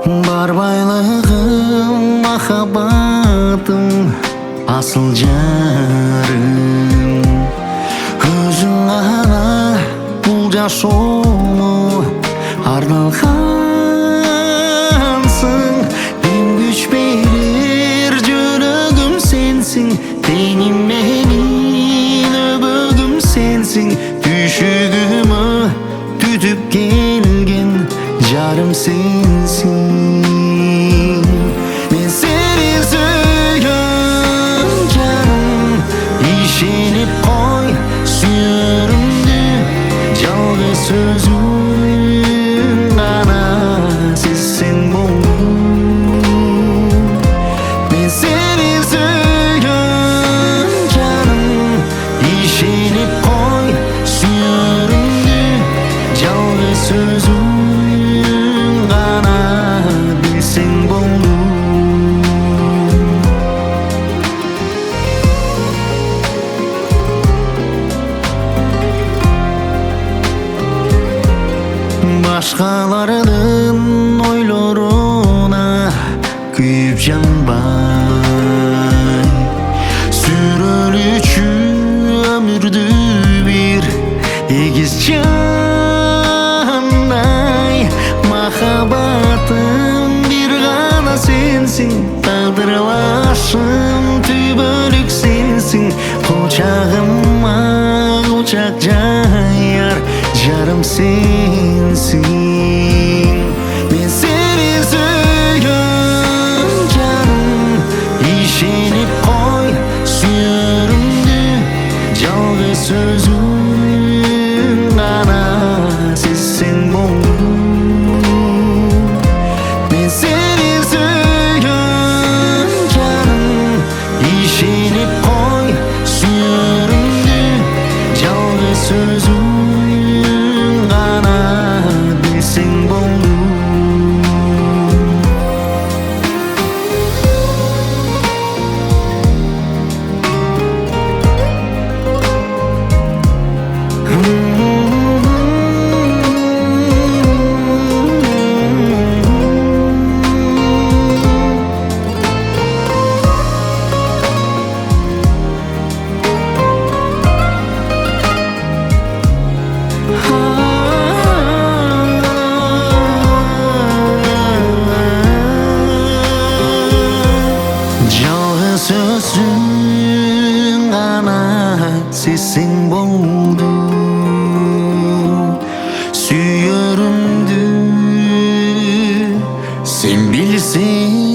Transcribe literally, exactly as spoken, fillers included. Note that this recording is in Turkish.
Бар байлығым, махаббатым, асыл жарым. Өзің ғана бұл жашоому арналғансың. Мен күч берер жүрегім сенсің, теңім менің өбөгім сенсің. Түшігімі түтіп келген жарым sensin. Ben seni söylüyorum canım, işenip koy sürümdü. Жалғыз sözün ғана сезсең болды. Ben seni söylüyorum canım, işenip koy sürümdü. Жалғыз sözün Başkalarının oylarına kuyup janbay, sürülücü ömürdü bir egiz canay. Mahabatım bir gana sensin, taqdirlaşım tübölük sensin. Kucağıma kucak jayar jarım sensin. Ben seni söylüyorum canım, işenip koy sürümdü. Жалғыз sözün ғана сезсең болды. Ben seni söylüyorum canım, işenip koy sürümdü. Жалғыз sözün sözün ғана сезсең болды. Сүйерімді сен білсең.